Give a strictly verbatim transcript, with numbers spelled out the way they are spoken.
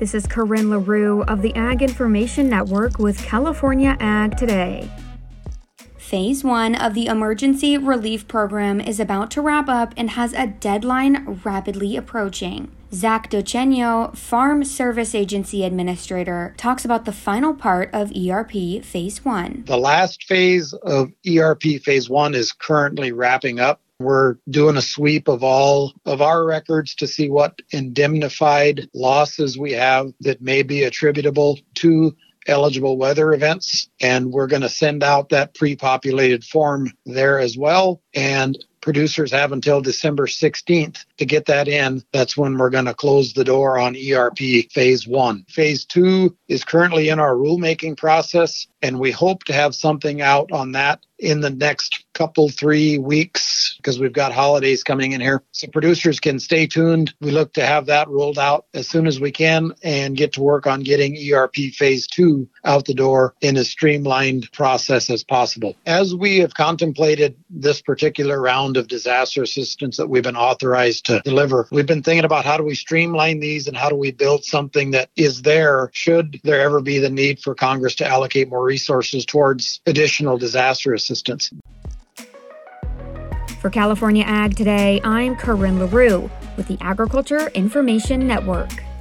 This is Corinne LaRue of the Ag Information Network with California Ag Today. Phase one of the Emergency Relief Program is about to wrap up and has a deadline rapidly approaching. Zach Dochenio, Farm Service Agency Administrator, talks about the final part of E R P Phase one. The last phase of E R P Phase one is currently wrapping up. We're doing a sweep of all of our records to see what indemnified losses we have that may be attributable to eligible weather events. And we're going to send out that pre-populated form there as well. And producers have until December sixteenth to get that in. That's when we're going to close the door on E R P Phase one. Phase two is currently in our rulemaking process, and we hope to have something out on that in the next couple, three weeks, because we've got holidays coming in here. So producers can stay tuned. We look to have that rolled out as soon as we can and get to work on getting E R P Phase two out the door in a streamlined process as possible. As we have contemplated this particular round of disaster assistance that we've been authorized to deliver, we've been thinking about how do we streamline these and how do we build something that is there should there ever be the need for Congress to allocate more resources towards additional disaster assistance. For California Ag Today, I'm Corinne LaRue with the Agriculture Information Network.